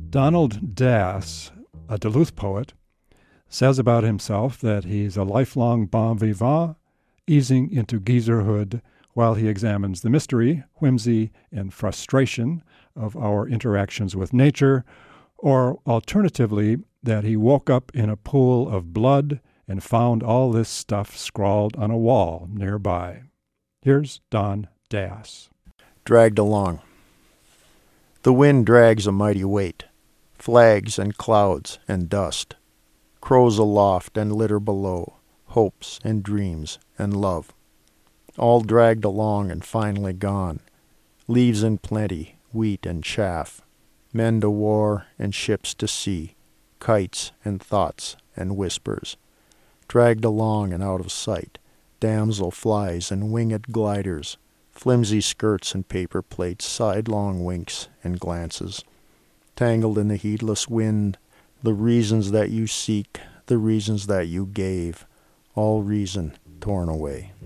Donald Dass, a Duluth poet, says about himself that he's a lifelong bon vivant, easing into geezerhood while he examines the mystery, whimsy, and frustration of our interactions with nature, or alternatively, that he woke up in a pool of blood and found all this stuff scrawled on a wall nearby. Here's Don Dass. Dragged along. The wind drags a mighty weight, flags and clouds and dust, crows aloft and litter below, hopes and dreams and love, all dragged along and finally gone, leaves in plenty, wheat and chaff, men to war and ships to sea, kites and thoughts and whispers, dragged along and out of sight, damsel flies and winged gliders, flimsy skirts and paper plates, sidelong winks and glances, tangled in the heedless wind, the reasons that you seek, the reasons that you gave, all reason torn away.